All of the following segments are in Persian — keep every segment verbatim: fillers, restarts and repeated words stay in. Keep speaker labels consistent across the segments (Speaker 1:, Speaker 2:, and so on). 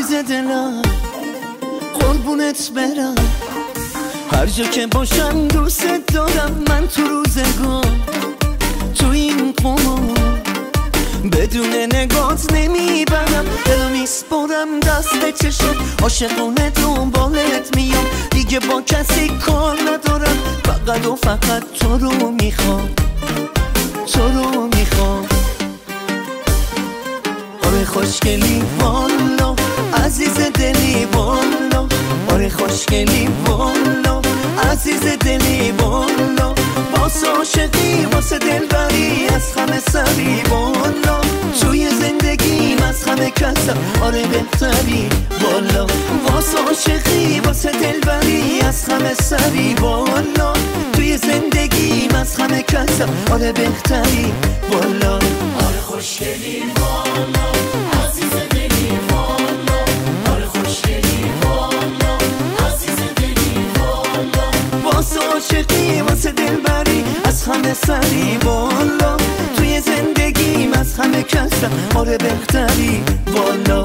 Speaker 1: عزیز دلم قربونت برم، هر جا که باشم دوست دارم. من تو روزگار تو این قمار بدون نگات نمیبرم، دلو میسپرم دست چشم، عاشقونه دنبالت میام، دیگه با کسی کار ندارم، فقط و فقط تو رو میخوام، تو رو میخوام. آره خوشگلی والا عزیز دلی والا، آره خوشگلی والا عزیز دلی والا، واسه عاشقی واسه دلبری از همه سری والا، توی زندگیم از همه کسم آره بهتری والا، واسه عاشقی واسه دلبری از همه سری والا، توی زندگیم از همه کسم آره بهتری والا.
Speaker 2: آره خوشگلی والا عزیز دلی والا، آره خوشگلی والا عزیز دلی والا،
Speaker 1: واسه عاشقی واسه دلبری از همه سری والا، توی زندگیم از همه کسم آره بهتری والا.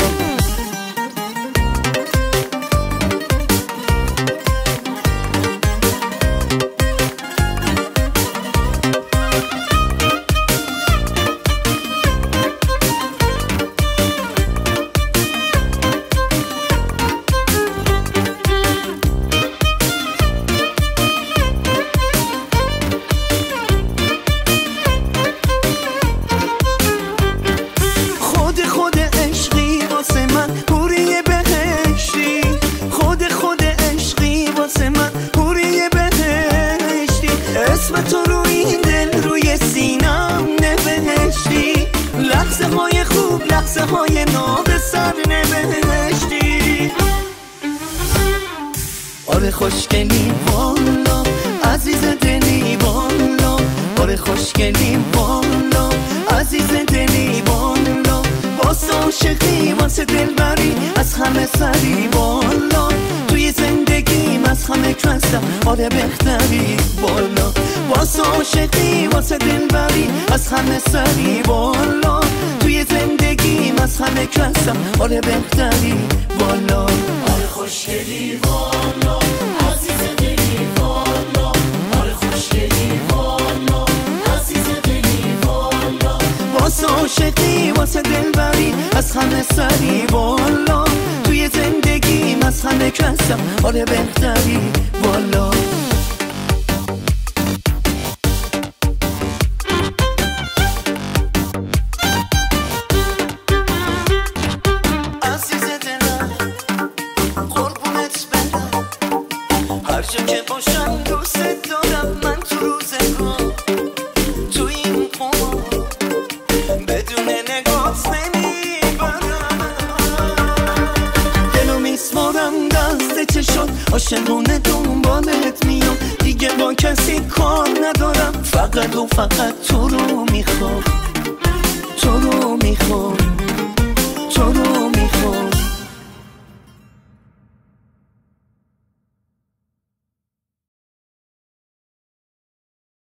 Speaker 1: اسم تو رو این دل روی سینم نوشتی، لحظه های خوب لحظه های ناب سر نوشتی. آره خوشگلی والا عزیز دلی والا، آره خوشگلی والا عزیز دلی والا، واسه عاشقی واسه دلبری از همه سری والا، توی زندگیم از همه کسم آره بهتری والا، واسه عاشقی واسه دلبری از همه سری والا، توی زندگیم از همه کسم آره بهتری والا.
Speaker 2: آره خوشگلی والا عزیز دلی والا، آره خوشگلی والا عزیز دلی والا،
Speaker 1: واسه عاشقی واسه دلبری از همه سری والا، توی زندگیم از همه کسم آره بهتری والا. عزیز دلم قربونت برم، هر جا که باشم دوست دارم. من تو روزگار تو این قمار بدون نگات نمیبرم، دلو میسپرم دست چشم، عاشقونه دنبالت میام، دیگه با کسی کار ندارم، فقط و فقط تو رو میخوام، تو رو میخوام، تو رو میخوام.